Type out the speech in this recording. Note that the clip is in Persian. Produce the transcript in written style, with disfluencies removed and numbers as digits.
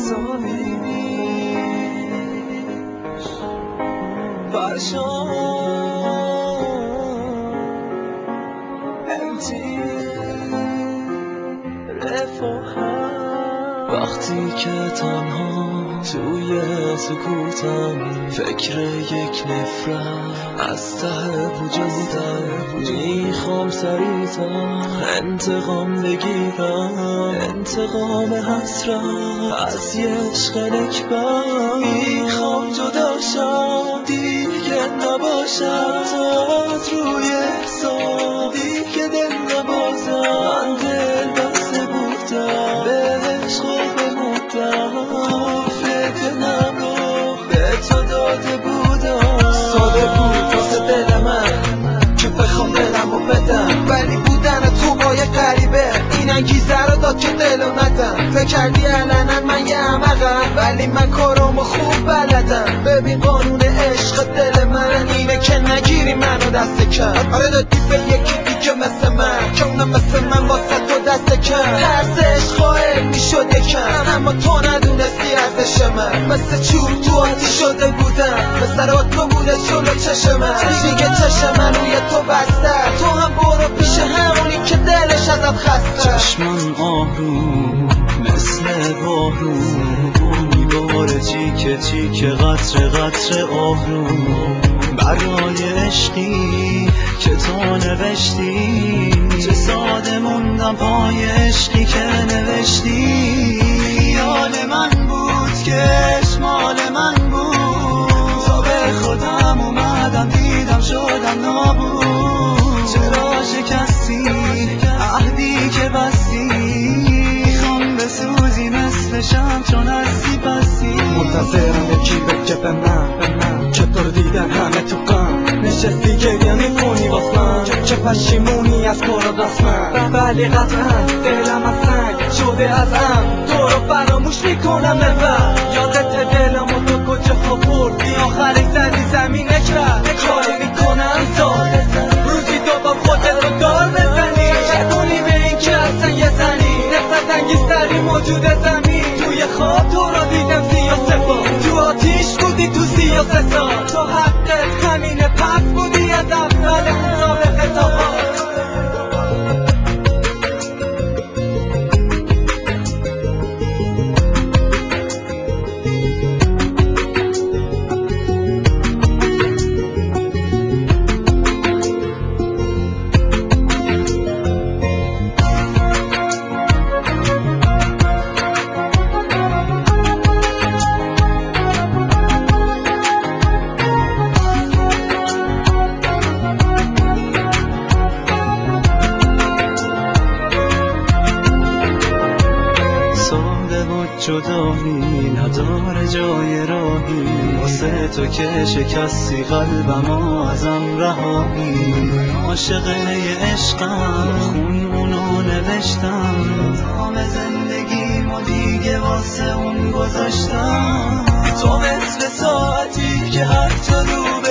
وقتی که تنها توی سکوتم فکر یک نفرت از ته وجودم میخوام سریع‌تر انتقام بگیرم، انتقام حسرت از یه عشق نکبت. میخوام جدا شم دیگه نباشم تا از روی حساب دیگه دل نبازم. من دل بسته بودم به عشق و به قفل دلم رو به تو داده بودم. ساده بود واسه دل من که بخوام دلم رو بدم، ولی بودن تو با یه غریبه این انگیزه رو داد که دلو ندم. فکر کردی علنا من یه احمقم، ولی من کارامو خوب بلدم. ببین قانون عشق دل من اینه که نگیری منو دست کم. آره دادی به یکی دیگه مثل من که اونم مثل من واسه تو دست کم. ترس عشق قائل میشد یکم، اما تو ندونستی ارزش من. مثل چوب تو آتیش شده بودم، مثل تو بوده جلو چشم من. دیگه چشم من روی تو بسته، تو هم برو پیش همونی که دلش ازت خسته. چشمم آروم مثل بارون میباره چیکه چیکه قطره قطره آروم برای عشقی که تو نوشتی. چه ساده موندم پای عشقی که نوشتی. خیال من بود که عشق مال من بود، تا به خودم اومدم دیدم شدم نابود. چرا شکستی عهدی که بستی، میخوام بسوزی مثل شمع چون هستی پستی. منتظرم یکی بگه به من که تو رو دیدن همه تو غم نشستی گریه میکنی واس من که پشیمونی از کار قسمت. ولی قطعا دلم از سنگ شده از ام، تو رو فراموش میکنم نبر. یادت دلم و تو کجا خوردی آخرش زدی زمین کرد. کاری میکنم ساده روزی دوبار خودت رو دار بزنی، چطونی به این که اصلا یه زنی نفرت انگیزتری موجود زمین. توی خواب تو رو دیدم سیاه تو آتیش بودی تو سیاستان. تو حقت همینه پس بودی از اول مسابقه تا جدایی نداره جای راهی، واسه تو که شکستی قلبم ازم رهایی. عاشق یه عشقم خون اونو نوشتم، تمام زندگیمو دیگه واسه اون گذاشتم. تو مثل ساعتی که هر جا رو